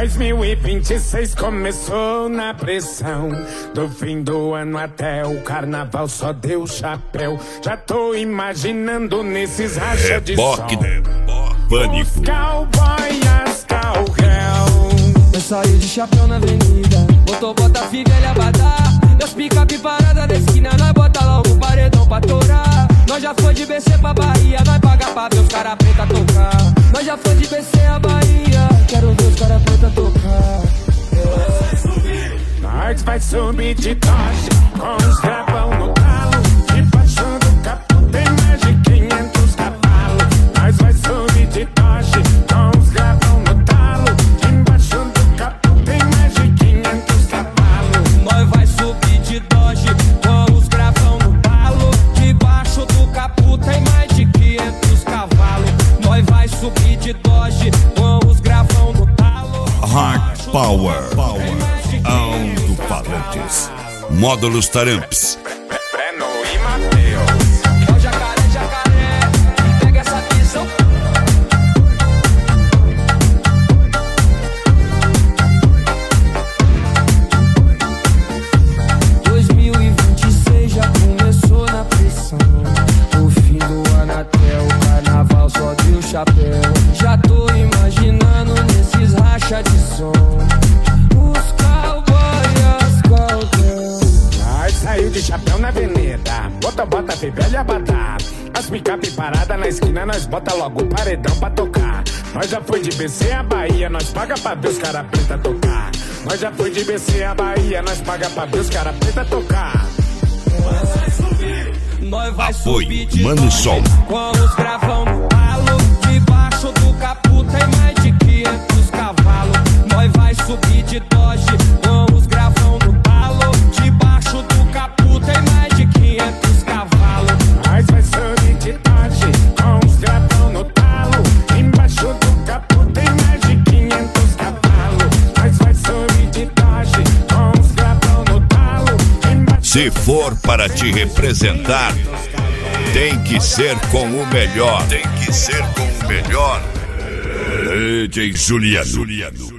2026 começou na pressão. Do fim do ano até o carnaval só deu chapéu. Já tô imaginando nesses racha de som. Pânico. Os cowboy, as cowgirl. Eu saí de chapéu na avenida, botou bota fivelha abadá. Das picape parada da esquina, nós bota logo o paredão pra torar. Nós já foi de BC pra Bahia, nós paga pra ver os cara preta tocar. Nós já foi de BC a Bahia, quero ver os cara preta tocar. Nós vai subir de Dodge, com os gravão no talo. Debaixo do capô tem mais de 500 cavalos. Nós vai subir de Dodge, com os gravão no talo. Debaixo do capô tem mais de 500 cavalos. Nós vai subir de Dodge, com os gravão no talo. Debaixo do capô tem mais de 500 cavalos. Nós vai subir de Dodge, com os gravão no talo. Hard Power. Alto-falantes. Módulos Taramps. Breno e Mateus. É o jacaré, jacaré, pega essa visão. Já começou na pressão. O fim do ano até o carnaval só deu chapéu. Já tô imaginando nesses racha de som. Os cowboys, as cowgirls. Nós saiu de chapéu na avenida, bota fivelha abadá. As picape parada na esquina, nós bota logo o paredão pra tocar. Nós já foi de BC a Bahia, nós paga pra ver os cara preta tocar. Nós já foi de BC a Bahia, nós paga pra ver os cara preta tocar. Nós vai Apoio, subir de Mano Dodge, Sol. com os gravão no talo. Debaixo do capô tem mais de 500 cavalos. Nós vai subir de Dodge, com os gravão no talo. Debaixo do capô tem mais de 500 cavalos. Nós vai subir de Dodge, com os gravão no talo. Embaixo do capô tem mais de 500 cavalos. Nós vai subir de Dodge, com os gravão no talo. Se for para te representar, tem que ser com o melhor. Tem que ser com o melhor. DJ Juliano.